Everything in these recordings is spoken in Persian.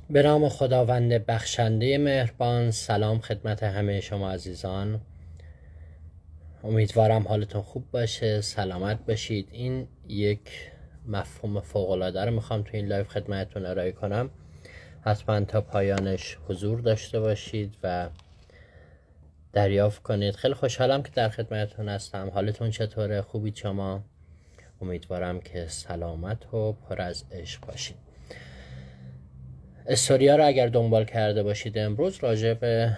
به نام خداوند بخشنده مهربان. سلام خدمت همه شما عزیزان. امیدوارم حالتون خوب باشه، سلامت باشید. این یک مفهوم فوق‌العاده رو میخوام تو این لایو خدمتتون ارائه کنم. حتما تا پایانش حضور داشته باشید و دریافت کنید. خیلی خوشحالم که در خدمتتون هستم. حالتون چطوره؟ خوبید شما؟ امیدوارم که سلامت و پر از عشق باشید. استوریا رو اگر دنبال کرده باشید، امروز راجع به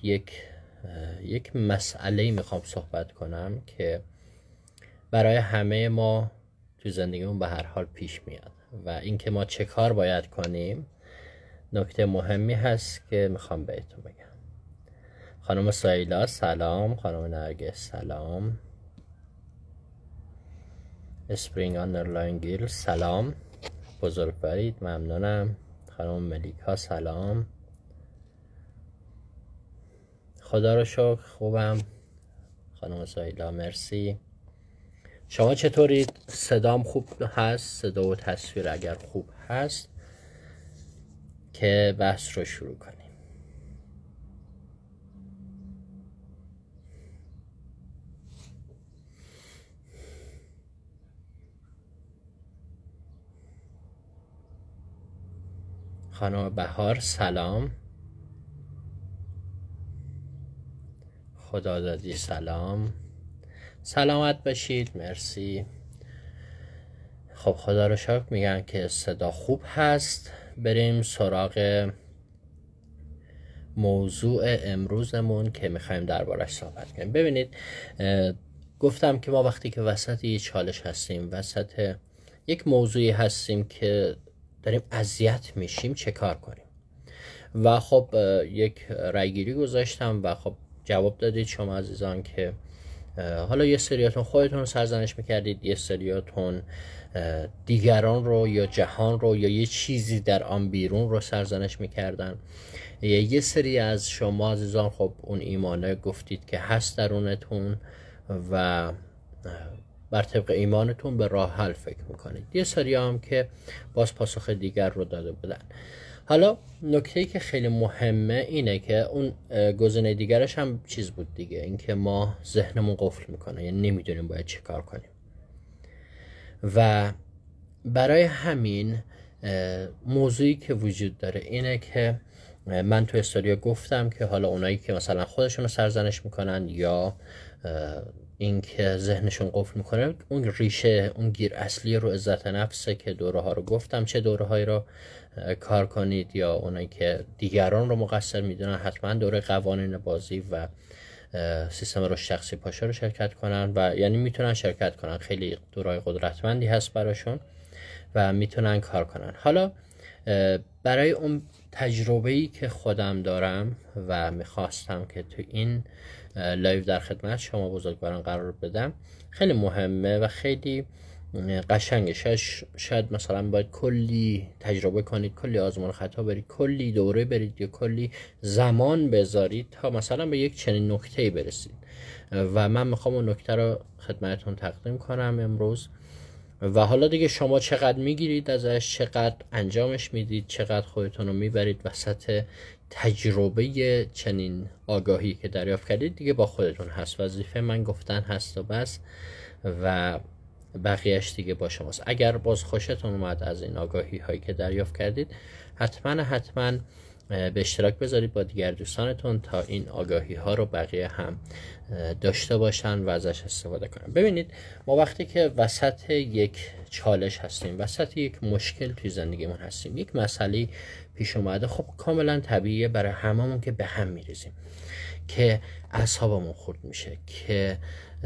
یک مسئله میخوام صحبت کنم که برای همه ما تو زندگیمون به هر حال پیش میاد و اینکه ما چه کار باید کنیم نکته مهمی هست که میخوام بهتون بگم. خانم سایلا سلام، خانم نرگس سلام، اسپرینگ آندرلاین گیل سلام، بزرگوارید، ممنونم. خانم ملیکا سلام، خدا رو شکر خوبم. خانم سایلا مرسی. شما چطورید؟ صدام خوب هست؟ صدا و تصویر اگر خوب هست که بحث رو شروع کنیم. خانم بهار سلام، خدا دادی سلام، سلامت باشید، مرسی. خب خدا رو شکر میگن که صدا خوب هست. بریم سراغ موضوع امروزمون که میخوایم دربارش صحبت کنیم. ببینید، گفتم که ما وقتی که وسط یه چالش هستیم، وسط یک موضوعی هستیم که داریم اذیت میشیم، چه کار کنیم؟ و خب یک رایگیری گذاشتم و خب جواب دادید شما عزیزان که حالا یه سریاتون خودتون رو سرزنش میکردید، یه سریاتون دیگران رو یا جهان رو یا یه چیزی در آن بیرون رو سرزنش میکردن. یه سری از شما عزیزان خب اون ایمانه گفتید که هست درونتون و بر طبق ایمانتون به راه حل فکر میکنید. یه سری هم که باز پاسخ دیگر رو داده بودن. حالا نکته‌ای که خیلی مهمه اینه که اون گزینه دیگرش هم چیز بود دیگه، اینکه ما ذهنمون قفل میکنه، یعنی نمیدونیم باید چه کار کنیم. و برای همین موضوعی که وجود داره اینه که من تو استوریا گفتم که حالا اونایی که مثلا خودشون رو سرزنش میکنن یا این که ذهنشون قفل میکنه، اون ریشه، اون گیر اصلی رو عزت نفسه که دوره ها رو گفتم چه دوره هایی رو کار کنید، یا اونایی که دیگران رو مقصر میدونن حتما دوره قوانین بازی و سیستم رشد شخصی پاشا رو شرکت کنن و یعنی میتونن شرکت کنن. خیلی دورای قدرتمندی هست براشون و میتونن کار کنن. حالا برای اون تجربه‌ای که خودم دارم و میخواستم که تو این لایو در خدمت شما بزرگواران قرار بدم، خیلی مهمه و خیلی قشنگه. شاید مثلا باید کلی تجربه کنید، کلی آزمون خطا برید، کلی دوره برید یا کلی زمان بذارید تا مثلا به یک چنین نکته‌ای برسید و من میخوام اون نکته رو خدمتتون تقدیم کنم امروز. و حالا دیگه شما چقدر میگیرید ازش، چقدر انجامش میدید، چقدر خودتون رو میبرید وسط تجربه چنین آگاهی که دریافت کردید، دیگه با خودتون هست. وظیفه من گفتن هست و بس و بقیهش دیگه با شماست. اگر باز خوشتون اومد از این آگاهی هایی که دریافت کردید، حتما به اشتراک بذارید با دیگر دوستانتون تا این آگاهی ها رو بقیه هم داشته باشن و ازش استفاده کنن. ببینید، ما وقتی که وسط یک چالش هستیم، وسط یک مشکل توی زندگیمون هستیم، یک مسئله پیش اومده، خب کاملا طبیعیه برای هممون که به هم میریزیم، که اعصابمون خورد میشه، که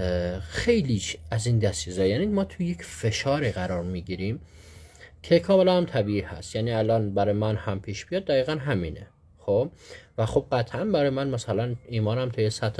خیلی از این دست چیزا، یعنی ما توی یک فشار قرار میگیریم که کاملا هم طبیعی هست. یعنی الان برای من هم پیش بیاد دقیقا همینه. خب و خب قطعا برای من مثلا ایمانم توی سطح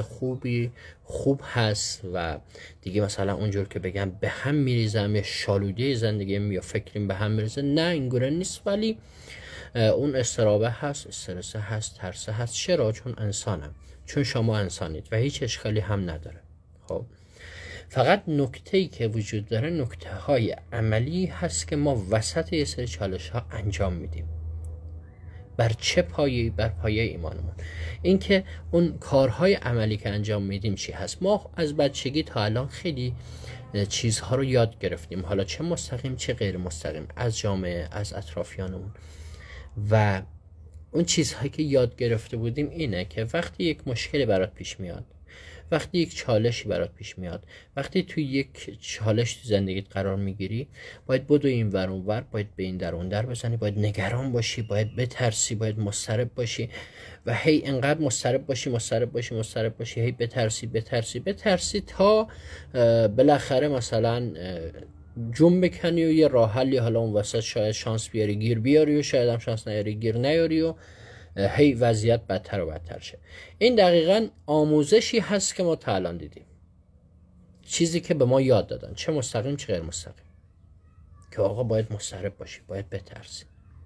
خوب هست و دیگه مثلا اونجور که بگم به هم میریزم یا شالوده زندگیم یا فکریم به هم میریزه، نه اینگونه نیست، ولی اون استرابه هست، استرس هست، ترس هست. چرا؟ چون انسانم، چون شما انسانید و هیچ اشکالی هم نداره. خب فقط نکته‌ای که وجود داره، نکته‌های عملی هست که ما وسط یه سری چالش ها انجام میدیم. بر چه پایه‌ای؟ بر پایه ایمانمون. این که اون کارهای عملی که انجام میدیم چی هست. ما از بچگی تا الان خیلی چیزها رو یاد گرفتیم، حالا چه مستقیم چه غیر مستقیم، از جامعه، از اطرافیانمون. و اون چیزهایی که یاد گرفته بودیم اینه که وقتی یک مشکلی برات پیش میاد، وقتی یک چالشی برات پیش میاد، وقتی توی یک چالش تو زندگیت قرار میگیری، باید بدوی این ور اون ور، باید به این در اون در بزنی، باید نگران باشی، باید بترسی، باید مضطرب باشی و هی انقدر مضطرب باشی، هی بترسی تا بالاخره مثلا جون بکنی و یه راه حلی حالا اون وسط شاید شانس بیاری گیر بیاری و شاید هم شانس نیاری گیر نیاری و هی وضعیت بدتر و بدتر شه. این دقیقاً آموزشی هست که ما تا الان دیدیم، چیزی که به ما یاد دادن، چه مستقیم چه غیر مستقیم، که آقا باید مضطرب باشی، باید بترسی.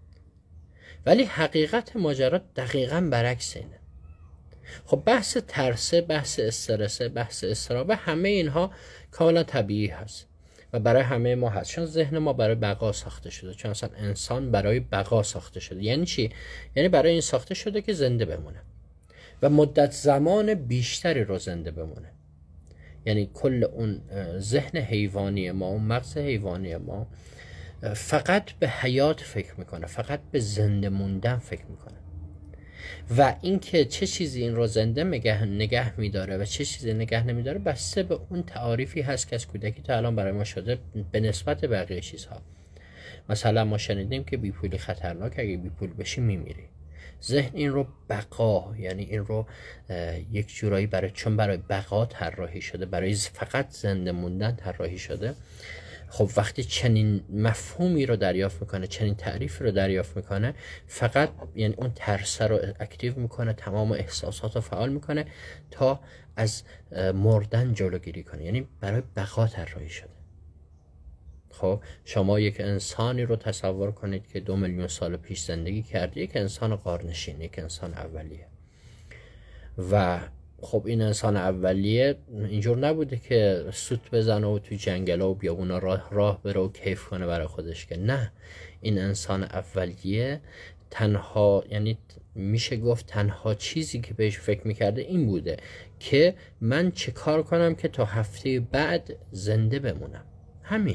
ولی حقیقت ماجرا دقیقاً برعکس اینه. خب بحث ترسه، بحث استرسه، بحث اضطراب، همه اینها کاملا طبیعی هست و برای همه ما هست، چون ذهن ما برای بقا ساخته شده، چون اصلا انسان برای بقا ساخته شده. یعنی چی؟ یعنی برای این ساخته شده که زنده بمونه و مدت زمان بیشتری رو زنده بمونه. یعنی کل اون ذهن حیوانی ما، اون مغز حیوانی ما فقط به حیات فکر میکنه، فقط به زنده موندن فکر میکنه و اینکه چه چیزی این رو زنده نگه میداره و چه چیزی نگه نمیداره بسته به اون تعاریفی هست که از کودکی تا الان برای ما شده به نسبت بقیه چیزها. مثلا ما شنیدیم که بیپولی خطرناک، اگه بیپول بشی میمیری. ذهن این رو بقا، یعنی این رو یک جورایی چون برای بقا طراحی شده، برای فقط زنده موندن طراحی شده. خب وقتی چنین مفهومی رو دریافت میکنه، چنین تعریفی رو دریافت میکنه، فقط یعنی اون ترس رو اکتیو میکنه، تمام احساسات رو فعال میکنه تا از مردن جلوگیری کنه. یعنی برای بقا طراحی شده. خب شما یک انسانی رو تصور کنید که 2 میلیون سال پیش زندگی کرده، یک انسان غارنشین، یک انسان اولیه. و خب این انسان اولیه اینجور نبوده که سوت بزنه و توی جنگل و بیابونا راه بره و کیف کنه برای خودش، که نه. این انسان اولیه تنها، یعنی میشه گفت تنها چیزی که بهش فکر میکرده این بوده که من چه کار کنم که تا هفته بعد زنده بمونم. همین.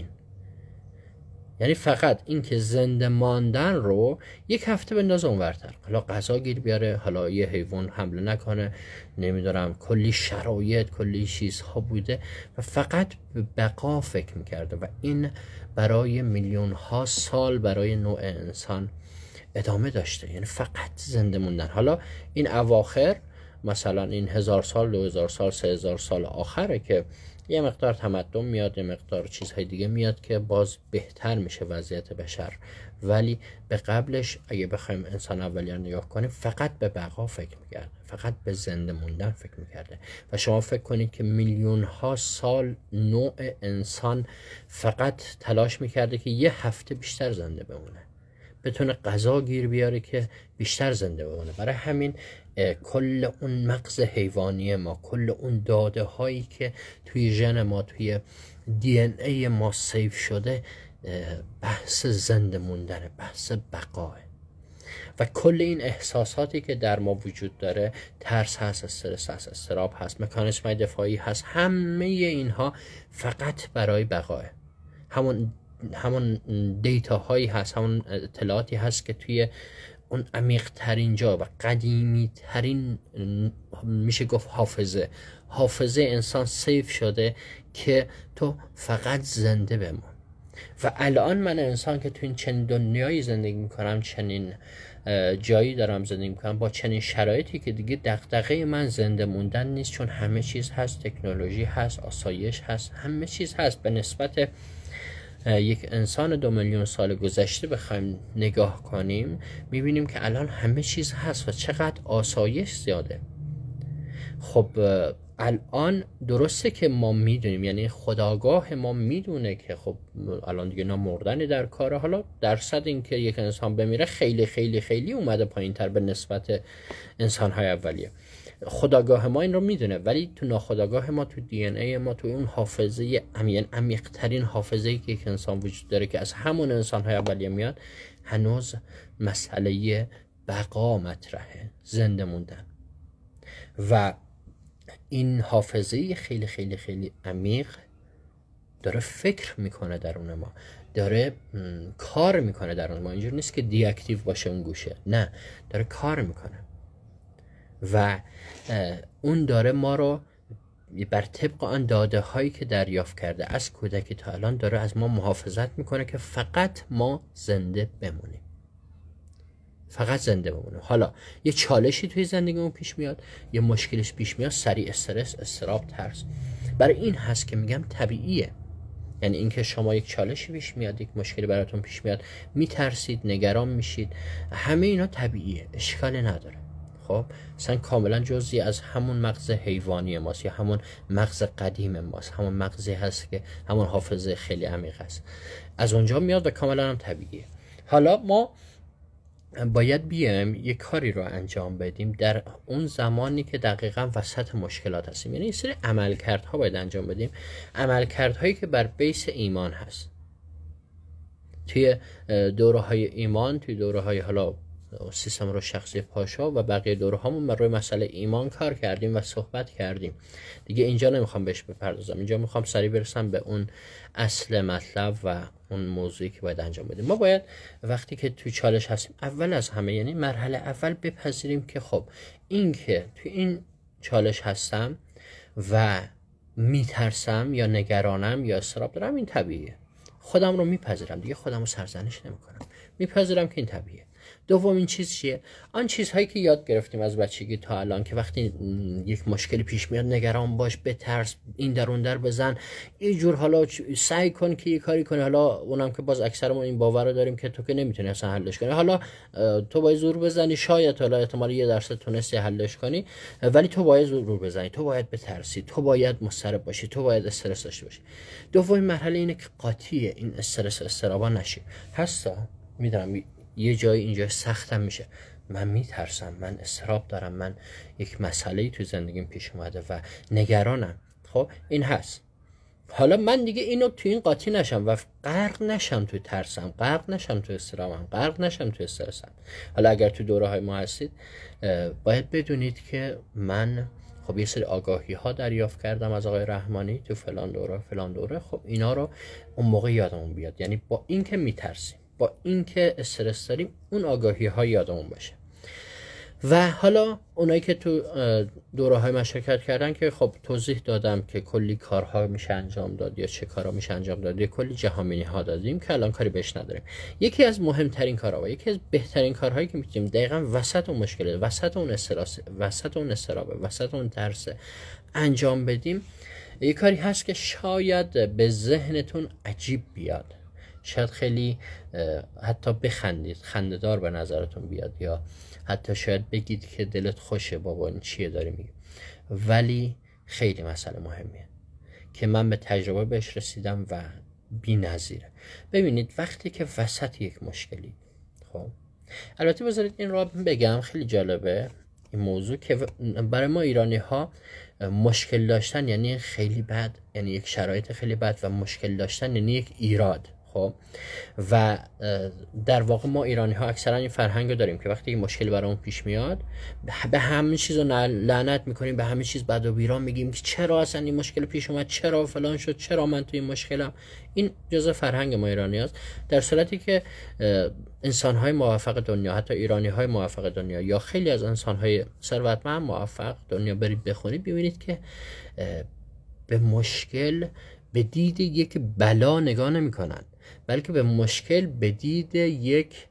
یعنی فقط این که زنده ماندن رو یک هفته بندازه اونورتر، حالا غذا گیر بیاره، حالا یه حیوان حمله نکنه، نمیدونم کلی شرایط، کلی چیزها بوده و فقط به بقا فکر میکرده و این برای میلیون ها سال برای نوع انسان ادامه داشته. یعنی فقط زنده موندن. حالا این اواخر مثلا این 1000 سال، 2000 سال، 3000 سال آخره که یه مقدار تمدن میاد، یه مقدار چیزهای دیگه میاد که باز بهتر میشه وضعیت بشر. ولی به قبلش اگه بخوایم انسان اولیه رو نگاه کنیم، فقط به بقا فکر میکرده، فقط به زنده موندن فکر میکرده. و شما فکر کنید که میلیون ها سال نوع انسان فقط تلاش میکرده که یه هفته بیشتر زنده بمونه، بتونه غذا گیر بیاره که بیشتر زنده بمونه. برای همین کل اون مغز حیوانی ما، کل اون داده هایی که توی ژن ما، توی دی ان ای ما سیف شده، بحث زنده موندنه، بحث بقاه. و کل این احساساتی که در ما وجود داره، ترس هست، استرس هست، اضطراب هست، مکانیسم دفاعی هست، همه اینها فقط برای بقاه. همون دیتا هایی هست، همون اطلاعاتی هست که توی اون عمیق ترین جا و قدیمی ترین میشه گفت حافظه انسان سیف شده که تو فقط زنده بمون. و الان من انسان که تو این چنین دنیایی زندگی میکنم، چنین جایی دارم زندگی میکنم، با چنین شرایطی که دیگه دغدغه من زنده موندن نیست، چون همه چیز هست، تکنولوژی هست، آسایش هست، همه چیز هست. به نسبت یک انسان 2 میلیون سال گذشته بخوایم نگاه کنیم، میبینیم که الان همه چیز هست و چقدر آسایش زیاده. خب الان درسته که ما میدونیم، یعنی خودآگاه ما میدونه که خب الان دیگه مردن در کاره. حالا درصد این که یک انسان بمیره خیلی خیلی خیلی اومده پایین تر به نسبت انسان‌های اولیه. خودآگاه ما این رو میدونه، ولی تو ناخودآگاه ما، تو دی ان ای ما، تو اون حافظه عمیق ترین حافظه‌ای که یک انسان وجود داره که از همون انسان‌های اولیه میاد، هنوز مسئله بقا مطرحه، زنده موندن. و این حافظه خیلی خیلی خیلی عمیق داره فکر میکنه درون ما، داره کار میکنه درون ما. اینجور نیست که دی اکتیو باشه اون گوشه، نه، داره کار میکنه و اون داره ما رو بر طبق آن داده هایی که دریافت کرده از کودکی تا الان داره از ما محافظت میکنه که فقط ما زنده بمونیم، فقط زنده بمونیم. حالا یه چالشی توی زندگیمون پیش میاد، یه مشکلش پیش میاد، سریع استرس، اضطراب، ترس. برای این هست که میگم طبیعیه. یعنی اینکه شما یک چالشی پیش میاد، یک مشکلی براتون پیش میاد، میترسید، نگران میشید، همه اینا طبیعیه، اشکالی نداره. خب اصلا کاملا جزئی از همون مغز حیوانی ماست یا همون مغز قدیم ماست، همون مغزی هست که همون حافظه خیلی عمیق است، از اونجا میاد و کاملا هم طبیعیه. حالا ما باید بیایم یک کاری رو انجام بدیم در اون زمانی که دقیقاً وسط مشکلات هستیم. یعنی یه سری عملکردها باید انجام بدیم، عملکردهایی که بر بیس ایمان هست. توی دوره‌های ایمان، توی دوره‌های حالا سیستم رو شخصی پاشا و بقیه دوره هامون روی مسئله ایمان کار کردیم و صحبت کردیم دیگه. اینجا نمیخوام بهش بپردازم، اینجا میخوام سریع برسم به اون اصل مطلب و اون موضوعی که باید انجام بدیم. ما باید وقتی که توی چالش هستیم، اول از همه، یعنی مرحله اول، بپذیریم که خب این که توی این چالش هستم و میترسم یا نگرانم یا اضطراب دارم، این طبیعیه. خودم رو میپذیرم دیگه، خودم رو سرزنش نمیکنم، میپذیرم که این طبیعیه. دومین چیز چیه؟ آن چیزهایی که یاد گرفتیم از بچگی تا الان که وقتی یک مشکلی پیش میاد نگران باش، بترس، این در اون در بزن، یه جور حالا سعی کن که یه کاری کنی. حالا اونم که باز اکثرمون این باور رو داریم که تو که نمیتونی اصلا حلش کنی، حالا تو باید زور بزنی، شاید حالا احتمال 1% تونستی حلش کنی، ولی تو باید زور بزنی، تو باید بترسی، تو باید مضطرب باشی، تو باید استرس داشته باشی. دومین مرحله اینه که قاطی این استرس و اضطرابا نشی. هستا میدونم یه جایی اینجا سختم میشه، من میترسم، من اضطراب دارم، من یک مسئله‌ای تو زندگیم پیش اومده و نگرانم. خب این هست. حالا من دیگه اینو تو این قاطی نشم و غرق نشم تو ترسم، غرق نشم تو اضطرابم، غرق نشم تو استرسم. حالا اگر تو دوره‌های ما هستید، باید بدونید که من خب یه سری آگاهی ها دریافت کردم از آقای رحمانی تو فلان دوره. خب اینا رو اون موقع یادمون بیاد. یعنی با این که میترسیم، با اینکه استرس داریم، اون آگاهی ها یادمون باشه. و حالا اونایی که تو دوره های مشارکت کردن که خب توضیح دادم که کلی کارها میشه انجام داد یا چه کارها میشه انجام داد، یا کلی جهامینی ها دادیم که الان کاری بهش نداریم. یکی از مهمترین کارها و یکی از بهترین کارهایی که میتونیم دقیقاً وسط اون مشکله، وسط اون استرس، وسط اون استرابه، وسط اون ترس انجام بدیم، یه کاری هست که شاید به ذهنتون عجیب بیاد، شاید خیلی حتی بخندید، خنده‌دار به نظرتون بیاد، یا حتی شاید بگید که دلت خوشه بابا این چیه داری میگی، ولی خیلی مسئله مهمیه که من به تجربه بهش رسیدم و بی‌نظیره. ببینید وقتی که وسط یک مشکلی، خب البته بذارید این رو بگم، خیلی جالبه این موضوع که برای ما ایرانی ها مشکل داشتن یعنی خیلی بد، یعنی یک شرایط خیلی بد، و مشکل داشتن یعنی یک ایراد. خب و در واقع ما ایرانی ها اکثرا این فرهنگ رو داریم که وقتی این مشکلی برامون پیش میاد به همه چیز رو لعنت میکنیم، به همه چیز بد و بیرا میگیم که چرا اصلا این مشکل پیش اومد، چرا فلان شد، چرا من توی این مشکلم. این جزء فرهنگ ما ایرانی هست، در صورتی که انسان های موفق دنیا، حتی ایرانی های موفق دنیا یا خیلی از انسان های ثروتمند موفق دنیا برید بخونید ببینید که به مشکل به دید یک بلا نگاه نمی کنن، بلکه به مشکل به دید یک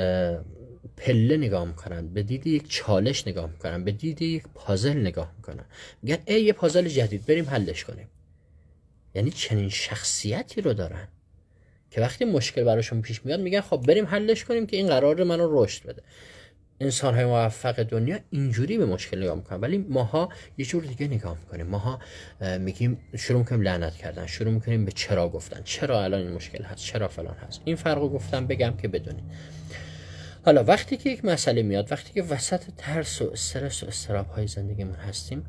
پله نگاه میکنن، به دید یک چالش نگاه میکنن، به دید یک پازل نگاه میکنن، میگن ای یه پازل جدید بریم حلش کنیم. یعنی چنین شخصیتی رو دارن که وقتی مشکل براشون پیش میاد میگن خب بریم حلش کنیم که این قرار منو رشد بده. انسان های موفق دنیا اینجوری به مشکل نگاه میکنن، ولی ماها یه جور دیگه نگاه میکنیم. ماها میگیم، شروع میکنیم لعنت کردن، شروع میکنیم به چرا گفتن، چرا الان این مشکل هست، چرا فلان هست. این فرقو گفتم بگم که بدونید. حالا وقتی که یک مسئله میاد، وقتی که وسط ترس و استرس و اضطراب های زندگیمون هستیم،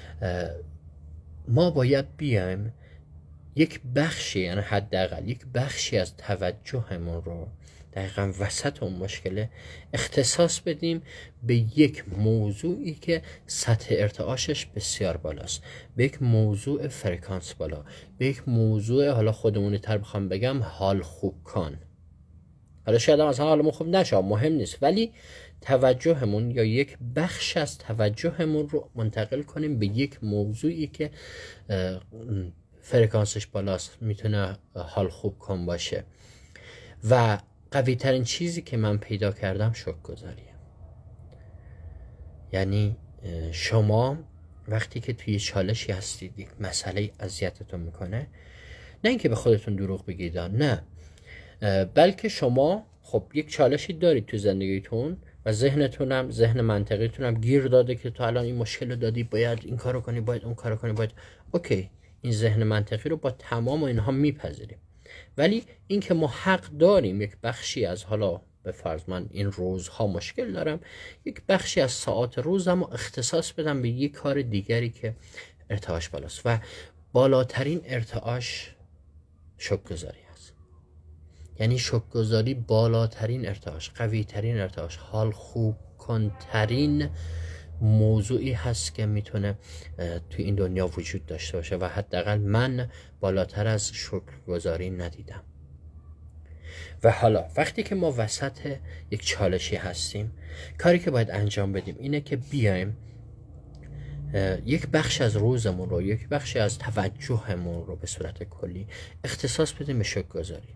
ما باید بیایم یک بخشی، یعنی حداقل یک بخشی از توجهمون رو دقیقا وسط اون مشکله اختصاص بدیم به یک موضوعی که سطح ارتعاشش بسیار بالاست، به یک موضوع فرکانس بالا، به یک موضوع حالا خودمونی تر بخوام بگم حال خوب کن. حالا شاید هم اصلا حالمون خوب نشه، مهم نیست، ولی توجهمون یا یک بخش از توجهمون رو منتقل کنیم به یک موضوعی که فرکانسش بالاست، میتونه حال خوب کن باشه. و قوی ترین چیزی که من پیدا کردم شکرگزاریه. یعنی شما وقتی که توی چالشی هستید، یک مسئله اذیتتون میکنه، نه اینکه به خودتون دروغ بگید، نه، بلکه شما خب یک چالشی دارید تو زندگیتون و ذهنتونم، ذهن منطقیتونم گیر داده که تو الان این مشکل رو دادی، باید این کارو کنی، باید اون کارو کنی، باید. اوکی، این ذهن منطقی رو با تمام اینها میپذیریم، ولی این که ما حق داریم یک بخشی از، حالا به فرض من این روزها مشکل دارم، یک بخشی از ساعات روزم رو اختصاص بدم به یک کار دیگری که ارتعاش بالاست. و بالاترین ارتعاش شکرگزاری است. یعنی شکرگزاری بالاترین ارتعاش، قوی ترین ارتعاش، حال خوب کنترین موضوعی هست که میتونه توی این دنیا وجود داشته باشه و حداقل من بالاتر از شکرگزاری ندیدم. و حالا وقتی که ما وسط یک چالشی هستیم، کاری که باید انجام بدیم اینه که بیایم یک بخش از روزمون رو، یک بخش از توجهمون رو به صورت کلی اختصاص بدیم به شکرگزاری.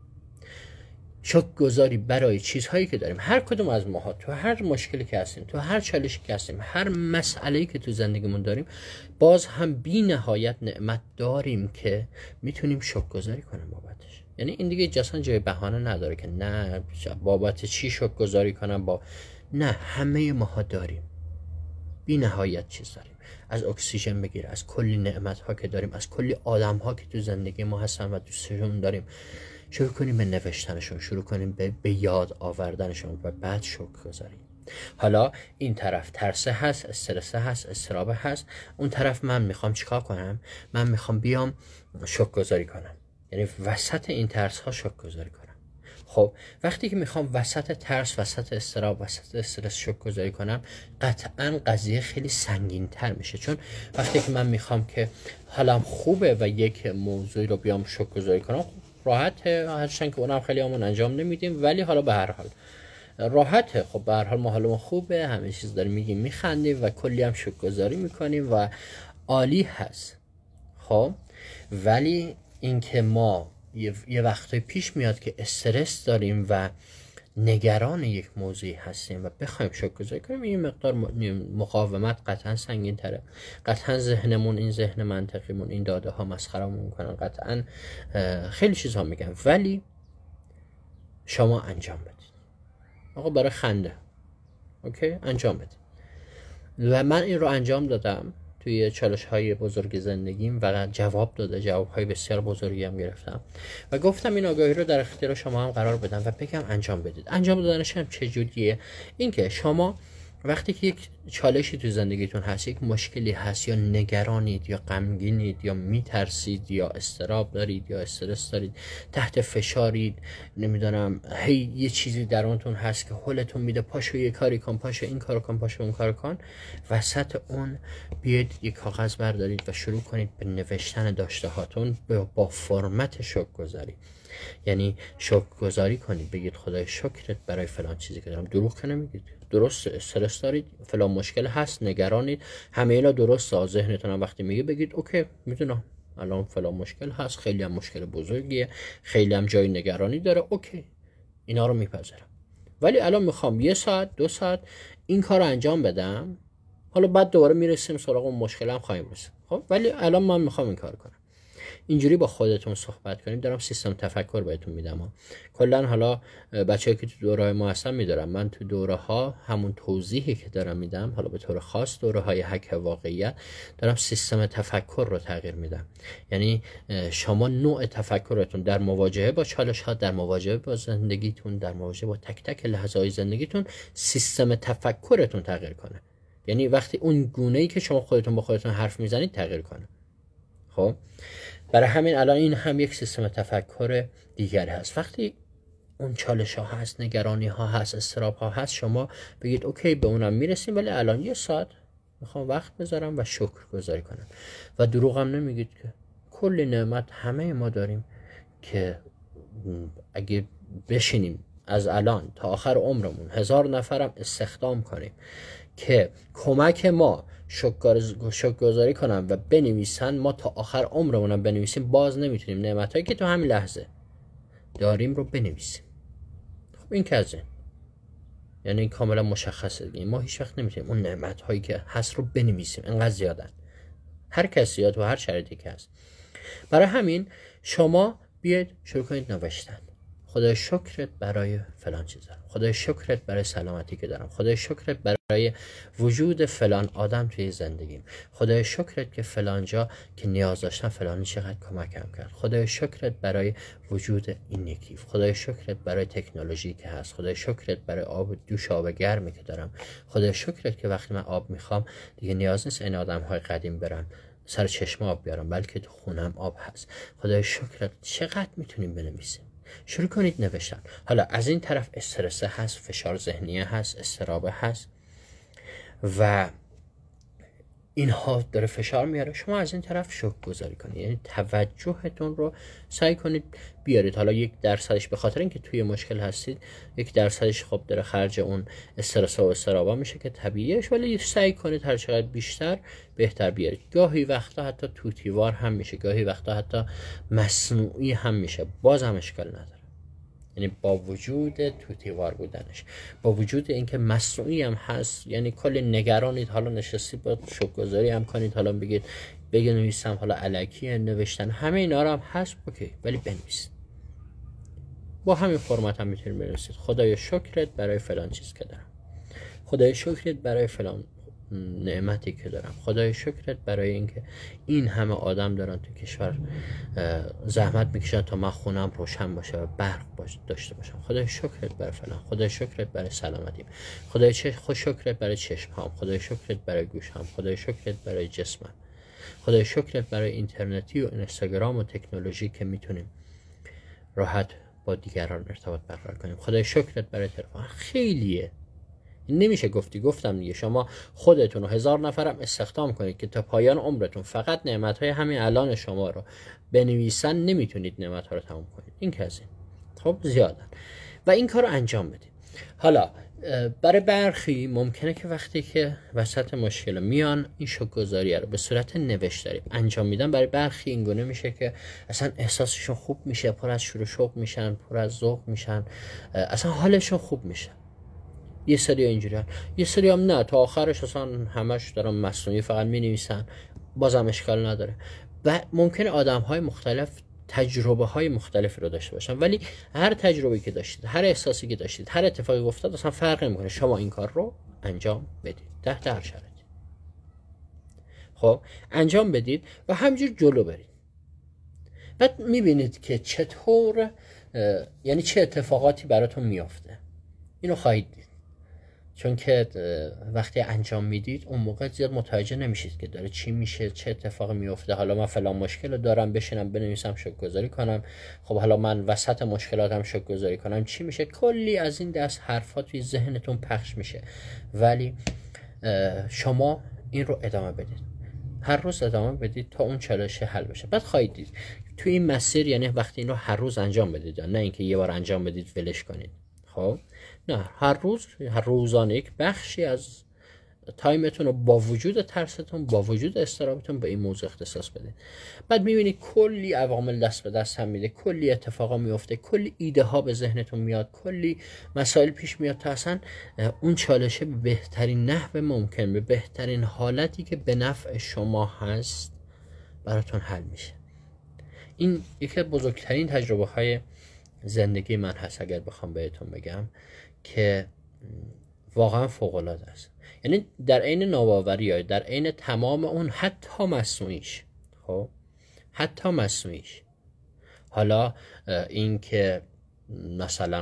شکرگزاری برای چیزهایی که داریم. هر کدوم از ماها تو هر مشکلی که هستیم، تو هر چالشی که هستیم، هر مسئله‌ای که تو زندگیمون داریم، باز هم بی نهایت نعمت داریم که میتونیم شکرگزاری کنیم بابتش. یعنی این دیگه اصلا جای بهانه نداره که نه بابت چی شکرگزاری کنم، نه، همه ماها داریم، بی نهایت چیز داریم. از اکسیژن بگیر، از کلی نعمت ها که داریم، از کلی آدم ها که تو زندگی ما هستن و دوستشون داریم. شروع کنیم به نوشتنشون، شروع کنیم به یاد آوردنشون و بعد شکرگزاری. حالا این طرف ترسه هست، استرسه هست، استرابه هست، اون طرف من میخوام چیکار کنم؟ من میخوام بیام شکرگزاری کنم، یعنی وسط این ترس ها شکرگزاری کنم. خب وقتی که میخوام وسط ترس، وسط استراب، وسط استرس شکرگزاری کنم، قطعا قضیه خیلی سنگین تر میشه. چون وقتی که من میخوام که حالم خوبه و یک موضوعی رو بیام شکرگزاری کنم، راحته، هرچند که اونم خیلی همون انجام نمیدیم، ولی حالا به هر حال راحته. خب به هر حال ما حالمون خوبه، همه چیز داریم میگیم، میخندیم و کلی هم شکرگزاری میکنیم و عالی هست. خب ولی اینکه ما یه وقتی پیش میاد که استرس داریم و نگران یک موضوعی هستیم و بخوایم شکرگزاری کنیم، این مقدار مقاومت قطعا سنگین تره. قطعا ذهنمون، این ذهن منطقیمون، این داده ها مسخرمون میکنن، قطعا خیلی چیزها میگن، ولی شما انجام بدید. آقا برای خنده، اوکی، انجام بدید. و من این رو انجام دادم توی چالش های بزرگ زندگیم و جواب داده، جواب های بسیار بزرگی هم گرفتم و گفتم این آگاهی رو در اختیار شما هم قرار بدم و بگم انجام بدید. انجام دادنش هم چجوریه؟ این که شما وقتی که یک چالشی تو زندگیتون هست، یک مشکلی هست، یا نگرانید یا غمگینید یا میترسید یا استراب دارید یا استرس دارید، تحت فشارید، نمیدونم هی یه چیزی درونتون هست که حالتون میده پاشو یه کاری کن، پاشو این کارو کن، پاشو اون کارو کن، وسط اون بیاید یک کاغذ بردارید و شروع کنید به نوشتن داشته هاتون با فرمت شکرگزاری. یعنی شکرگزاری کنید، بگید خدای شکرت برای فلان چیزی که دارم. دروغ که نمیگید، درست استرس دارید، فلان مشکل هست، نگرانید، همه اینا درسته. ذهنتون هم وقتی میگه بگید اوکی، میدونم الان فلان مشکل هست، خیلی هم مشکل بزرگیه، خیلی هم جای نگرانی داره، اوکی، اینا رو میپذیرم، ولی الان میخوام 1 ساعت 2 ساعت این کار رو انجام بدم، حالا بعد دوباره میرسیم سراغ اون مشکل هم خواهیم رسید. خب ولی الان من میخوام این کار کنم. اینجوری با خودتون صحبت کنید. دارم سیستم تفکر بهتون میدم. کلا حالا بچه‌ای که تو دوره‌های ما هستن میدارم، من تو دوره‌ها همون توضیحی که دارم میدم، حالا به طور خاص دوره‌های هک واقعیت، دارم سیستم تفکر رو تغییر میدم. یعنی شما نوع تفکرتون در مواجهه با چالش‌ها، در مواجهه با زندگیتون، در مواجهه با تک تک لحظه‌های زندگیتون، سیستم تفکرتون تغییر کنه. یعنی وقتی اون گونه‌ای که شما خودتون با خودتون حرف میزنید تغییر کنه. خب برای همین الان این هم یک سیستم تفکر دیگر هست. وقتی اون چالش ها هست، نگرانی ها هست، استراب ها هست، شما بگید اوکی به اونم میرسیم، ولی الان 1 ساعت میخوام وقت بذارم و شکر گذاری کنم. و دروغ هم نمیگید که کلی نعمت همه ما داریم که اگه بشینیم از الان تا آخر عمرمون 1000 نفرم استخدام کنیم که کمک ما شکرگزاری کنن و بنویسن، ما تا آخر عمرمونم بنویسیم، باز نمیتونیم نعمتایی که تو همین لحظه داریم رو بنویسیم. خب این که از این، یعنی این کاملا مشخصه دیگه، ما هیچ وقت نمیتونیم اون نعمت هایی که هست رو بنویسیم، انقدر زیادن، هر کسی یا تو هر شرایطی که هست. برای همین شما بیاید شروع کنید نوشتن. خدای شکرت برای فلان چیز دارم، خدای شکرت برای سلامتی که دارم، خدای شکرت برای وجود فلان آدم توی زندگیم، خدای شکرت که فلان جا که نیاز داشتم فلانی چقدر کمکم کرد، خدای شکرت برای وجود این یکی، خدای شکرت برای تکنولوژی که هست، خدای شکرت برای دوش آب گرمی که دارم، خدای شکرت که وقتی من آب میخوام دیگه نیاز نیست این آدم‌های قدیم برن سر چشم آب بیارم، بلکه تو خونم آب هست. خدای شکرت. چقدر میتونیم بنویسیم؟ شروع کنید نوشتن. حالا از این طرف استرس هست، فشار ذهنی هست، استراب هست و اینها داره فشار میاره، شما از این طرف شکرگزاری کنید، یعنی توجهتون رو سعی کنید بیارید. حالا 1% به خاطر اینکه توی مشکل هستید، 1% خب داره خرج اون استرس و استرابا میشه که طبیعیش، ولی سعی کنید هر چقدر بیشتر بهتر بیارید. گاهی وقتا حتی توتیوار هم میشه، گاهی وقتا حتی مصنوعی هم میشه، باز هم اشکال نداره. یعنی با وجود توتیوار بودنش، با وجود اینکه مصنوعی هم هست، یعنی کلی نگرانید، حالا نشستید با شکرگزاری هم کنید، حالا بگید نویسم، حالا الکی نوشتن، همه اینا رو هم هست، اوکی، ولی بنویسید. با همین فرمت هم میتونید بنویسید خدای شکرت برای فلان چیز که دارم، خدای شکرت برای فلان نعمتی که دارم، خدای شکرت برای اینکه این همه آدم دارن تو کشور زحمت میکشن تا من خونم روشن باشه و برق داشته باشم، خدای شکرت برای فلان، خدای شکرت برای سلامتیم، خدای شکرت برای چشمام، خدای شکرت برای گوشم، خدای شکرت برای جسمم، خدای شکرت برای اینترنتی و اینستاگرام و تکنولوژی که میتونیم راحت با دیگران ارتباط برقرار کنیم، خدای شکرت برای تلفن. خیلیه، نمیشه گفتم دیگه. شما خودتون و 1000 نفرم استخدام کنید که تا پایان عمرتون فقط نعمت‌های همین الان شما رو بنویسن، نمیتونید نعمت‌ها رو تموم کنید. این که از این. خب زیادن و این کار رو انجام بدید. حالا برای برخی ممکنه که وقتی که وسط مشکل میان این شکرگزاری رو به صورت نوشتاری انجام میدن، برای برخی این گونه میشه که اصلا احساسشون خوب میشه، پر از شور و شوق میشن، پر از ذوق میشن، اصلا حالشون خوب میشه. یه سری اینجوریان، یه سری هم نه، تا آخرش اصلا همش دارن مصنوعی فقط مینویسن، بازم اشکال نداره. و ممکنه آدم‌های مختلف تجربه‌های مختلفی رو داشته باشن، ولی هر تجربه‌ای که داشتید، هر احساسی که داشتید، هر اتفاقی افتاد اصلا فرق نمی‌کنه، شما این کار رو انجام بدید تحت هر شرایطی. خب انجام بدید و همینجور جلو برید. بعد می‌بینید که چطور، یعنی چه اتفاقاتی براتون میافته. اینو خواهید دید. چون که وقتی انجام میدید اون موقع زیاد متوجه نمیشید که داره چی میشه، چه اتفاقی میفته. حالا من فلان مشکل دارم، بشینم بنویسم شکرگزاری کنم، خب حالا من وسط مشکلاتم شکرگزاری کنم، چی میشه؟ کلی از این دست حرفا توی ذهنتون پخش میشه. ولی شما این رو ادامه بدید، هر روز ادامه بدید تا اون چالش حل بشه. بعد خواهید دید توی این مسیر، یعنی وقتی این رو هر روز انجام بدید، نه اینکه یه بار انجام بدید ولش کنید، خب نه، هر روزانه یک بخشی از تایمتون رو با وجود ترستون، با وجود استرابتون به این موضوع اختصاص بدید. بعد میبینید کلی عوامل دست به دست هم میده، کلی اتفاقا میفته، کلی ایده ها به ذهنتون میاد، کلی مسائل پیش میاد تا اصلا اون چالشه به بهترین نحو ممکن، به بهترین حالتی که به نفع شما هست براتون حل میشه. این یکی از بزرگترین تجربه های زندگی من هست، اگر بخوام بهتون بگم، که واقعا فوق العاده است. یعنی در عین ناباوری، یا در عین تمام اون حتی مصنوعیش، خب حتی مصنوعیش، حالا این که مثلا خب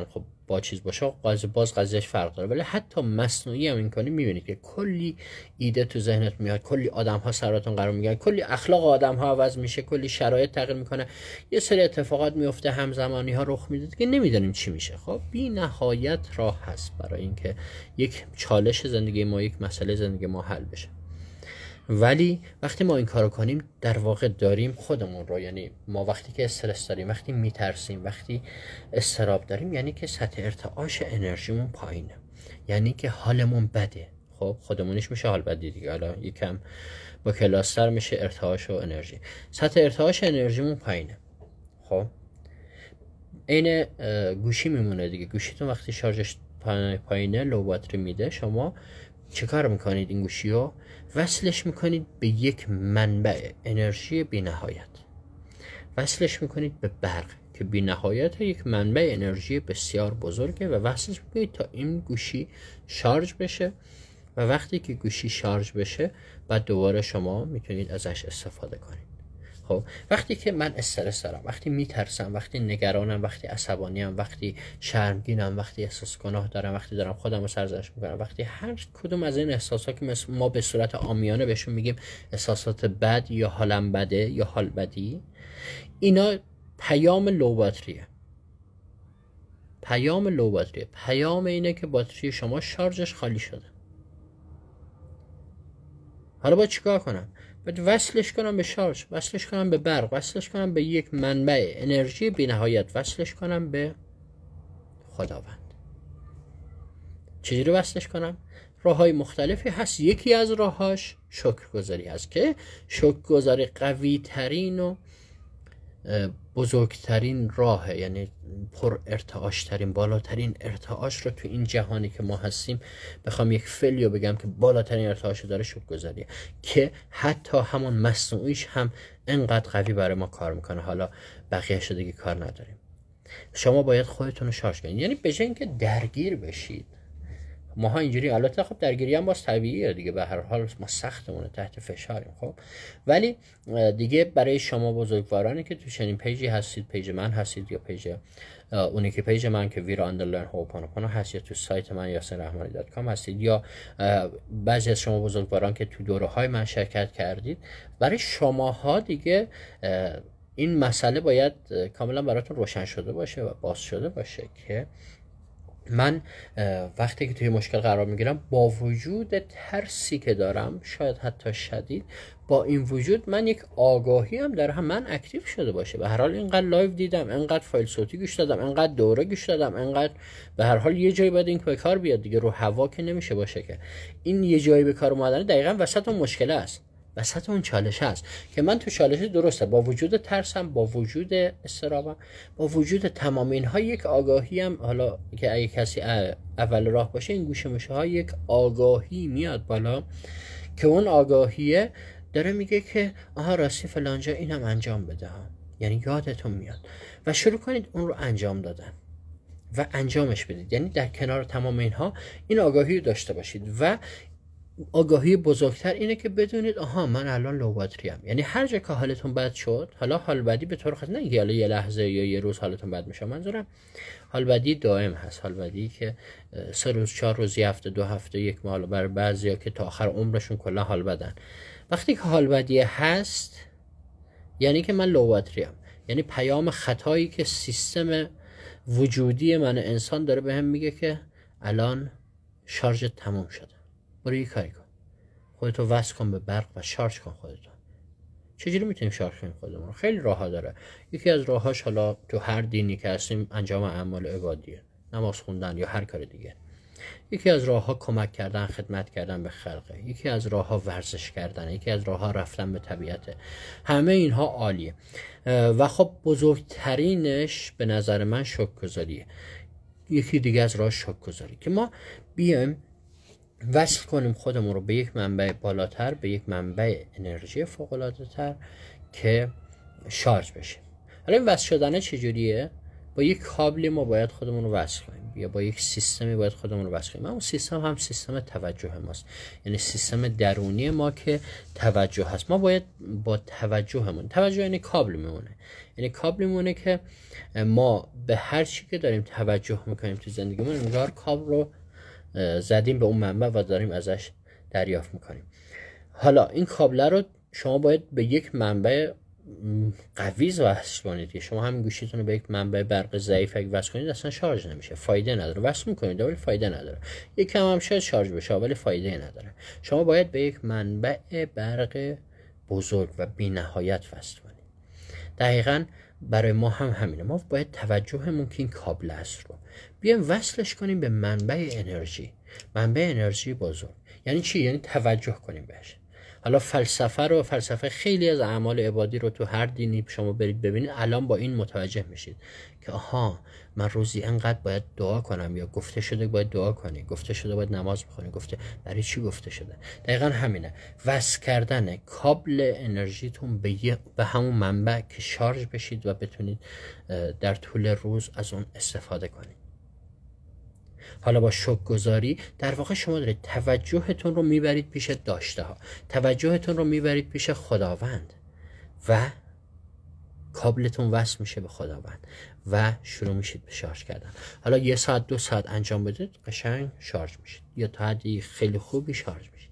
با چیز باشه باز قضیهش فرق داره، ولی حتی مصنوعی هم این کنی میبینید که کلی ایده تو ذهنت میاد، کلی آدم ها سراتون قرار میگیرن، کلی اخلاق آدم ها عوض میشه، کلی شرایط تغییر میکنه، یه سری اتفاقات میفته، همزمانی ها رخ میده که نمیدونیم چی میشه. خب بی نهایت راه هست برای اینکه یک چالش زندگی ما، یک مسئله زندگی ما حل بشه. ولی وقتی ما این کارو کنیم در واقع داریم خودمون رو، یعنی ما وقتی که استرس داریم، وقتی میترسیم، وقتی استراب داریم، یعنی که سطح ارتعاش انرژیمون پایینه، یعنی که حالمون بده. خب خودمونیش میشه حال بدی دیگه، حالا یکم با کلاستر میشه ارتعاش و انرژی. سطح ارتعاش انرژیمون پایینه. خب عین گوشی میمونه دیگه، گوشیتون وقتی شارژش پایینه، لو باتری میده، شما چه کار میکنید؟ این گوشی رو وصلش میکنید به یک منبع انرژی بی نهایت، وصلش میکنید به برق که بی نهایت یک منبع انرژی بسیار بزرگه و وصلش میکنید تا این گوشی شارژ بشه و وقتی که گوشی شارژ بشه بعد دوباره شما میتونید ازش استفاده کنید. خب وقتی که من استرس دارم، وقتی میترسم، وقتی نگرانم، وقتی عصبانیم، وقتی شرمگینم، وقتی احساس گناه دارم، وقتی دارم خودم رو سرزنش میکنم، وقتی هر کدوم از این احساسات که ما به صورت عامیانه بهشون میگیم احساسات بد یا حالم بده یا حال بدی، اینا پیام لو باتریه. پیام لو باتریه، پیام اینه که باتری شما شارژش خالی شده. حالا باید چیکار کنم؟ باید وصلش کنم به شارژ، وصلش کنم به برق، وصلش کنم به یک منبع انرژی بی نهایت، وصلش کنم به خداوند. چجوری وصلش کنم؟ راه‌های مختلفی هست. یکی از راهاش شکرگزاری هست که شکرگزاری قوی ترین و بزرگترین راهه، یعنی پر ارتعاش ترین، بالاترین ارتعاش رو تو این جهانی که ما هستیم بخوام یک فعلیو بگم که بالاترین ارتعاش داره، شکرگزاریه که حتی همون مصنوعیش هم انقدر قوی برای ما کار میکنه. حالا بقیه‌اش دیگه کار نداریم. شما باید خودتون رو شارژ کنید، یعنی به جای اینکه درگیر بشید، ماها اینجوری، البته خب درگیری هم باز طبیعیه دیگه، به هر حال ما سختمونه، تحت فشاریم. خب ولی دیگه برای شما بزرگوارانی که تو چنین پیجی هستید، پیج من هستید یا پیج اونی که پیج من که ویر آندرلاین هوپانوپانو هست، یا تو سایت من yasinrahmani.com هستید، یا بعضی از شما بزرگواران که تو دوره‌های من شرکت کردید، برای شماها دیگه این مسئله باید کاملا براتون روشن شده باشه و باز شده باشه که من وقتی که توی مشکل قرار میگیرم، با وجود ترسی که دارم، شاید حتی شدید، با این وجود من یک آگاهی هم در من اکتیو شده باشه. به هر حال اینقدر لایو دیدم، اینقدر فایل صوتی گوش دادم، اینقدر دوره گوش دادم، اینقدر به هر حال یه جایی باید این به کار بیاد دیگه، رو هوا که نمیشه باشه که این یه جایی به کار اومدن دقیقاً وسط اون مشکل است، وسط اون چالش هست که من تو چالش درسته، با وجود ترسم، با وجود استرابم، با وجود تمام اینها یک آگاهی هم، حالا که اگه کسی اول راه باشه، این گوشه میشه ها یک آگاهی میاد بالا که اون آگاهیه داره میگه که آها راستی فلانجا اینم انجام بده ها، یعنی یادتون میاد و شروع کنید اون رو انجام دادن و انجامش بدید. یعنی در کنار تمام اینها این آگاهی رو داشته باشید. و آگاهی بزرگتر اینه که بدونید آها من الان لو باتری ام، یعنی هر جا که حالتون بد شد، حالا حال بدی به طور خاص نه حالا یه لحظه یا یه روز حالتون بد میشه، منظورم حال بدی دائم هست، حال بدی که 3 روز 4 روز، یه هفته 2 هفته 1 ماه، برای بعضیا که تا آخر عمرشون کلا حال بدن. وقتی که حال بدی هست یعنی که من لو باتری ام، یعنی پیام خطایی که سیستم وجودی من انسان داره بهم میگه که الان شارژت تموم شده، برو یه کاری کن، خودتو وصل کن به برق و شارژ کن خودتو. چجوری میتونیم شارژ کنیم خودمون؟ خیلی راه‌ها داره. یکی از راهاش، حالا تو هر دینی که هستیم، انجام اعمال عبادیه، نماز خوندن یا هر کار دیگه. یکی از راه‌ها کمک کردن، خدمت کردن به خلقه. یکی از راه‌ها ورزش کردن. یکی از راه‌ها رفتن به طبیعت. همه اینها عالیه و خب بزرگترینش به نظر من شکرگزاریه. یکی دیگه از راه شکرگزاری که ما بیایم وصل کنیم خودمون رو به یک منبع بالاتر، به یک منبع انرژی فوق‌العاده تر که شارژ بشیم. حالا این وصل شدن چجوریه؟ با یک کابلی ما باید خودمون رو وصل کنیم. یا با یک سیستمی باید خودمون رو وصل کنیم. اون سیستم هم سیستم توجه ماست، یعنی سیستم درونی ما که توجه هست. ما باید با توجه یعنی کابل میمونه، یعنی کابل میمونه که ما به هر چی که داریم توجه میکنیم تو زندگیمون انگار کابل رو زدیم به اون منبع و داریم ازش دریافت میکنیم. حالا این کابل رو شما باید به یک منبع قوی وصل کنید. شما همین گوشیتون رو به یک منبع برق ضعیف اگه وصل کنید اصلا شارژ نمیشه، فایده نداره. وصل میکنید ولی فایده نداره. یکم هم شاید شارژ بشه ولی فایده نداره. شما باید به یک منبع برق بزرگ و بی‌نهایت وصل کنید. دقیقاً برای ما هم همینه. ما باید توجهمون که این کابل است رو بیایم وصلش کنیم به منبع انرژی بزرگ. یعنی چی؟ یعنی توجه کنیم بهش. حالا فلسفه خیلی از اعمال عبادی رو تو هر دینی شما برید ببینید الان با این متوجه میشید که آها من روزی انقدر باید دعا کنم، یا گفته شده باید دعا کنی، گفته شده باید نماز بخونی، گفته برای چی گفته شده. دقیقا همینه، وصل کردن کابل انرژیتون به همون منبع که شارژ بشید و بتونید در طول روز از اون استفاده کنید. حالا با شکرگزاری در واقع شما دارید توجهتون رو میبرید پیش داشته ها، توجهتون رو میبرید پیش خداوند و کابلتون وصل میشه به خداوند و شروع میشید به شارژ کردن. حالا 1 ساعت 2 ساعت انجام بدید قشنگ شارژ میشید، یا تا حدی خیلی خوبی شارژ میشید.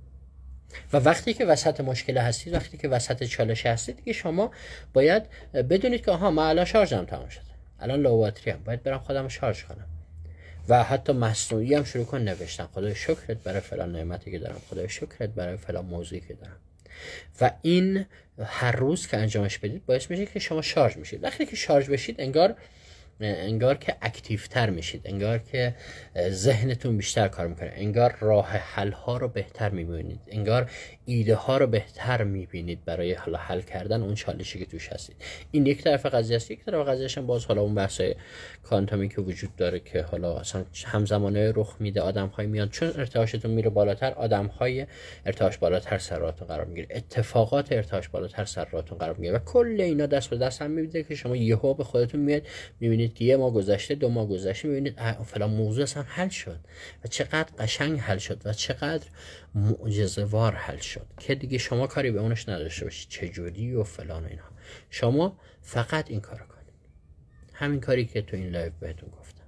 و وقتی که وسط مشکل هستید، وقتی که وسط چالش هستید، دیگه شما باید بدونید که آها من الان شارژم تمام شده، الان لو باتری ام، باید برم خودم رو شارژ کنم. و حتی مصنوعی هم شروع کن نوشتن خدای شکرت برای فلان نعمتی که دارم، خدای شکرت برای فلان موضوعی که دارم. و این هر روز که انجامش بدید باعث میشه که شما شارژ میشید. وقتی که شارژ بشید انگار که اکتیو تر میشید، انگار که ذهنتون بیشتر کار میکنه، انگار راه حل ها رو بهتر میبینید، انگار ایده ها رو بهتر میبینید برای حل کردن اون چالشی که توش هستید. این یک طرف قضیه است. یک طرف قضیهش هم باز حالا اون بحث کوانتومی که وجود داره که حالا اصلا همزمانه رخ میده، آدم‌های میان چون ارتعاشتون میره بالاتر، آدم‌های ارتعاش بالاتر سر راهتون قرار میگیره، اتفاقات ارتعاش بالاتر سر راهتون قرار میگیره و کل اینا دست به دست هم میده که شما یهو به خودتون میاد میبینید که 1 ماه گذشته 2 ماه گذشته میبینید فلان موضوع اصلا حل شد و چقدر قشنگ حل شد و چقدر معجزه‌وار حل شد که دیگه شما کاری به اونش نداشته باشید چجوری و فلان و اینا. شما فقط این کارو کنید، همین کاری که تو این لایو بهتون گفتم،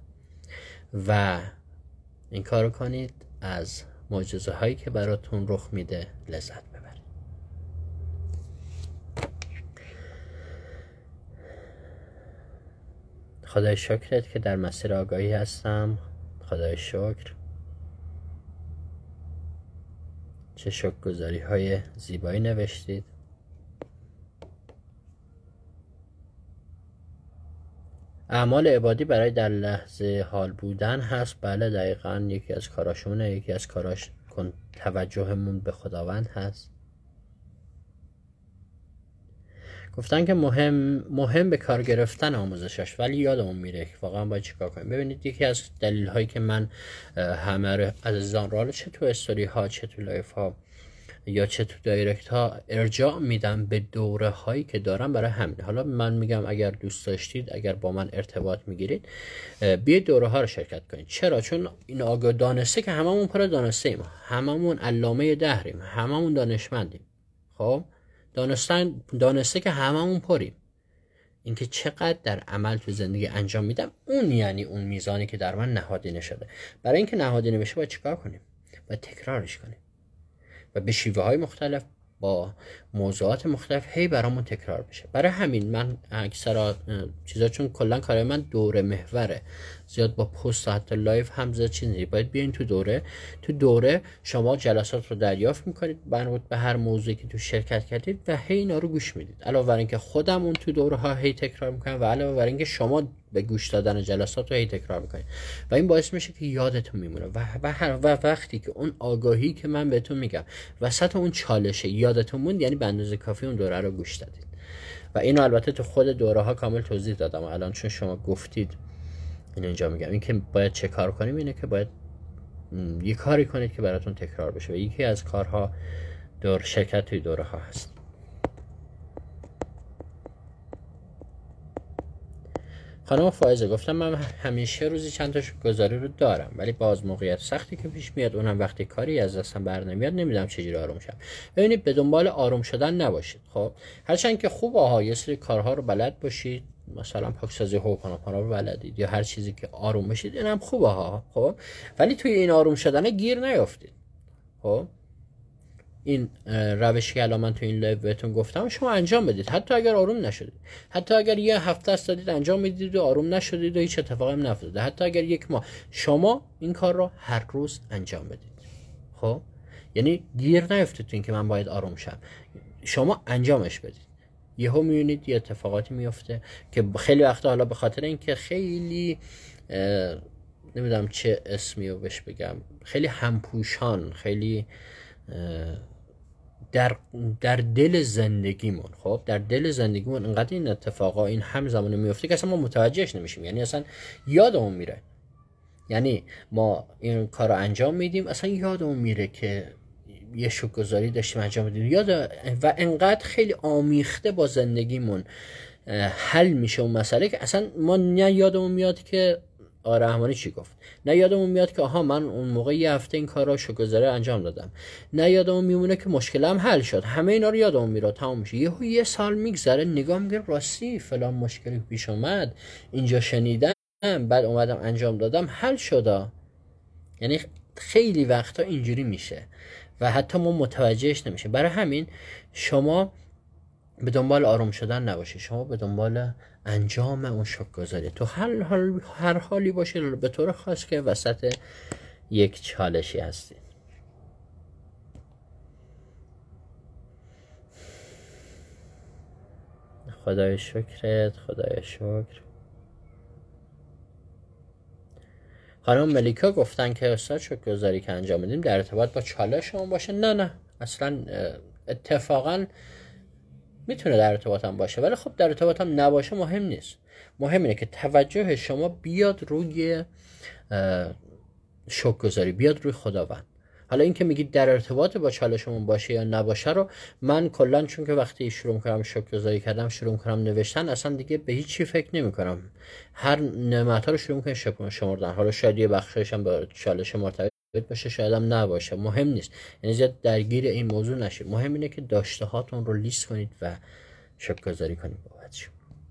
و این کارو کنید، از معجزه هایی که براتون رخ میده لذت ببرید. خدای شکرت که در مسیر آگاهی هستم. خدای شکر، چه شکرگزاری های زیبایی نوشتید. اعمال عبادی برای در لحظه حال بودن هست. بله دقیقاً یکی از کاراشونه، یکی از کاراش توجهمون به خداوند هست. گفتن که مهم به کار گرفتن آموزشش، ولی یادمون میره که واقعا باید چیکار کنیم. ببینید یکی از دلیل هایی که من همه عزیزان رو چه تو استوری ها، چه تو لایف ها یا چه تو دایرکت ها ارجاع میدم به دوره هایی که دارم برای همین. حالا من میگم اگر دوست داشتید، اگر با من ارتباط میگیرید، بیاید دوره ها رو شرکت کنید. چرا؟ چون این آگاه دانسته که هممون پر دانسته ایم، هممون علامه دهریم، هممون دانشمندیم. خب دانسته که هممون پریم. اینکه چقدر در عمل تو زندگی انجام میدم، اون یعنی اون میزانی که در من نهادینه شده. برای اینکه نهادینه بشه باید چیکار کنیم؟ باید تکرارش کنیم و به شیوه های مختلف با موضوعات مختلف هی برامون تکرار بشه. برای همین من اکثر چیزا، چون کلا کار من دوره محوره، زیاد با پست حتی لایف هم زیاد چیزی، باید بیاین تو دوره شما جلسات رو دریافت میکنید مربوط به هر موضوعی که تو شرکت کردید و هی اینا رو گوش میدید. علاوه بر اینکه خودم اون تو دوره ها هی تکرار میکنم و علاوه بر اینکه شما به گوش دادن جلسات رو هی تکرار میکنید و این باعث میشه که یادتون میمونه و وقتی که اون آگاهی که من بهتون میگم وسط اون چالشه یادتون موند، یعنی به اندازه کافی اون دوره رو گوش دادید. و اینو البته تو خود دوره ها کامل توضیح دادم. الان چون شما گفتید اینجا میگم این که باید چه کار کنیم، اینه که باید یه کاری کنید که براتون تکرار بشه و یکی از کارها شرکت توی دوره ها هست. خانم فائزه گفتم من همیشه روزی چند تا شکرگزاری رو دارم، ولی باز موقعیت سختی که پیش میاد، اونم وقتی کاری از دستم بر نمیاد، نمیدونم چجوری آروم شم. ببینید به دنبال آروم شدن نباشید. خب هرچند که خوب یه سری کارها رو بلد باشید، مثلا پاکسازی هوپاناپانا رو بلدید یا هر چیزی که آروم بشید، اینم خوبه ها. خب ولی توی این آروم شدن گیر نیافتید. خب این روشی که الان من تو این لایو بهتون گفتم شما انجام بدید، حتی اگر آروم نشدید، حتی اگر یه هفته است دادید انجام میدید و آروم نشدید و هیچ اتفاقی هم نیفتاده، حتی اگر یک ماه، شما این کار رو هر روز انجام بدید. خب یعنی گیر نیفتید تو این که من باید آروم شم، شما انجامش بدید. یهو میبینید یه اتفاقاتی میفته که خیلی وقتا حالا به خاطر اینکه خیلی نمیدونم چه اسمی رو بهش بگم، خیلی همپوشان، خیلی در دل زندگیمون، خب در دل زندگیمون انقدر این اتفاقا این همزمان میفته که اصلا ما متوجهش نمیشیم، یعنی اصلا یادمون میره. یعنی ما این کار رو انجام میدیم اصلا یادمون میره که یه شکرگزاری داشتیم انجام بدیم، و انقدر خیلی آمیخته با زندگیمون حل میشه اون مسئله که اصلا ما نه یادمون میاد که رحمانی چی گفت، نه یادمون میاد که آها من اون موقع یه هفته این کارا شکرگزاری انجام دادم، نه یادمون میمونه که مشکلم حل شد. همه اینا رو یادمون میره، تمام میشه. یه سال میگذره، نگاه میگه راستی فلان مشکلی پیش اومد، اینجا شنیدم، بعد اومدم انجام دادم، حل شد. یعنی خیلی وقتا اینجوری میشه و حتی ما متوجهش نمیشه. برای همین شما به دنبال آروم شدن نباشید، شما به دنبال انجام اون شکرگزاری تو هر حالی باشید، به طور خاص که وسط یک چالشی هستید. خدای شکرت، خدای شکر. خانم ملیکا گفتن که استاد شکرگزاری که انجام میدیم در ارتباط با چالش شما باشه. نه اصلا اتفاقا میتونه در ارتباط هم باشه، ولی خب در ارتباط هم نباشه مهم نیست. مهم اینه که توجه شما بیاد روی شکرگزاری، بیاد روی خداوند. حالا این که میگید در ارتباط با چالشمون باشه یا نباشه رو من کلا، چون که وقتی شروع کردم شکرگزاری کردم، شروع کردم نوشتن، اصلا دیگه به هیچ چی فکر نمی‌کنم. هر نعمت‌ها رو شروع می‌کنم شمردن. حالا شاید یه بخشش هم با چالش مرتبط باشه، شاید هم نباشه، مهم نیست. یعنی زیاد درگیر این موضوع نشید. مهم اینه که داشته هاتون رو لیست کنید و شکرگزاری کنید بابتش.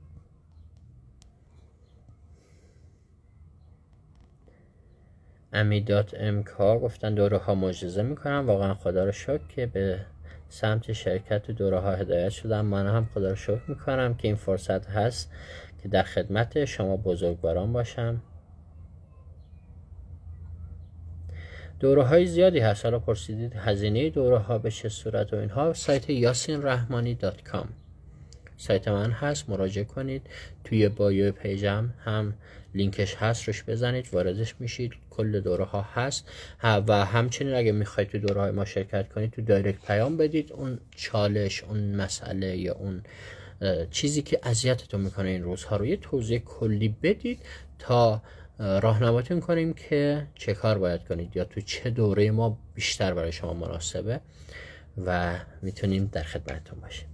امی.ام کار گفتن دوره ها معجزه میکنم، واقعا خدا رو شکر که به سمت شرکت تو دوره ها هدایت شدم. من هم خدا رو شکر میکنم که این فرصت هست که در خدمت شما بزرگواران باشم. دوره های زیادی هست. حالا پرسیدید هزینه دوره ها به چه صورت و اینها. سایت yasinrahmani.com سایت من هست، مراجعه کنید. توی بایو پیجم هم لینکش هست، روش بزنید، واردش میشید. کل دوره ها هست و همچنین اگه میخواید تو دوره های ما شرکت کنید، تو دایرکت پیام بدید اون چالش، اون مسئله یا اون چیزی که اذیتتون میکنه این روزها رو یه توضیح کلی بدید تا راهنماییتون کنیم که چه کار باید کنید یا تو چه دوره ما بیشتر برای شما مناسبه و میتونیم در خدمتتون باشیم.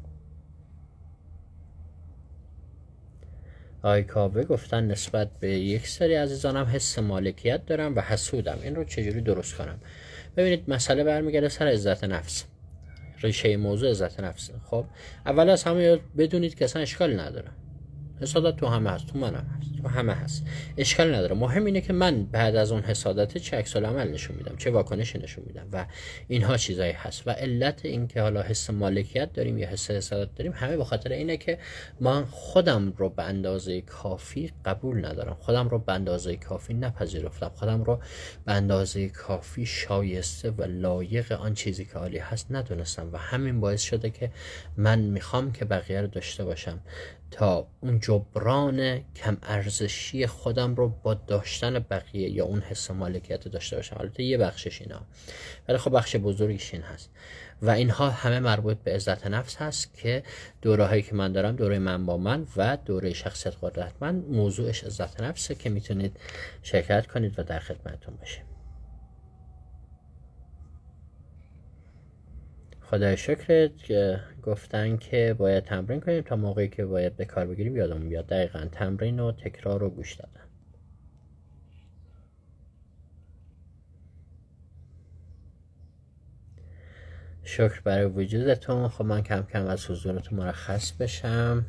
آقای کاوه گفتن نسبت به یک سری عزیزانم حس مالکیت دارم و حسودم، این رو چجوری درست کنم؟ ببینید مسئله برمیگرده سر عزت نفس، ریشه موضوع عزت نفس. خب اول از همه بدونید که اصلا اشکال نداره، حسادت تو همه هست، تو منم هست، تو همه هست، اشکال نداره. مهم اینه که من بعد از اون حسادت چه عکس العمل نشون میدم، چه واکنشی نشون میدم و اینها چیزایی هست. و علت این که حالا حس مالکیت داریم یا حس حسادت داریم، همه به خاطر اینه که من خودم رو به اندازه کافی قبول ندارم، خودم رو به اندازه کافی نپذیرفتم، خودم رو به اندازه کافی شایسته و لایق آن چیزی که عالی هست ندونستم و همین باعث شده که من میخوام که بقیه رو داشته باشم تا اون جبران کم ارزشی خودم رو با داشتن بقیه یا اون حس مالکیت داشته باشم. البته یه بخشش اینا، ولی خب بخش بزرگیش این هست و اینها همه مربوط به عزت نفس هست که دوره هایی که من دارم، دوره من با من و دوره شخصیت قدرتمند، موضوعش عزت نفسه که میتونید شرکت کنید و در خدمتتون باشیم. خدای شکرت که گفتن که باید تمرین کنیم تا موقعی که باید به کار بگیریم یادمون بیاد. دقیقا تمرین و تکرار و گوش دادن. شکر برای وجودتون. خب من کم کم از حضورتون مرخص بشم،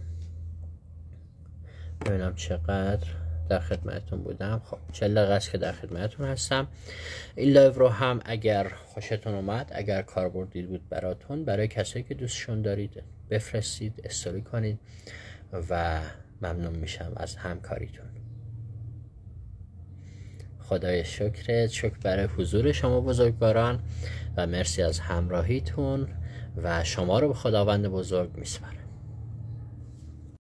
ببینم چقدر در خدمتتون بودم. خب 40 دقیقه است که در خدمتتون هستم. این لایو رو هم اگر خوشتون اومد، اگر کاربردی بود براتون، برای کسایی که دوستشون دارید بفرستید، استوری کنید و ممنون میشم از همکاریتون. خدای شکرت. شکر برای حضور شما بزرگواران و مرسی از همراهیتون و شما رو به خداوند بزرگ میسپارم.